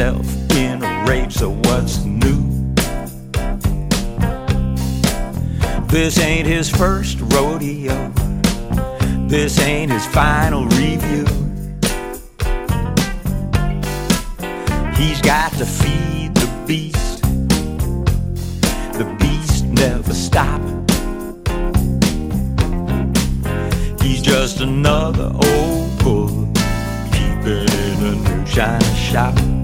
himself in a rage, so what's new? This ain't his first rodeo. This ain't his final review. He's got to feed the beast. The beast never stops. He's just another old bull keeping in a new shiny shop.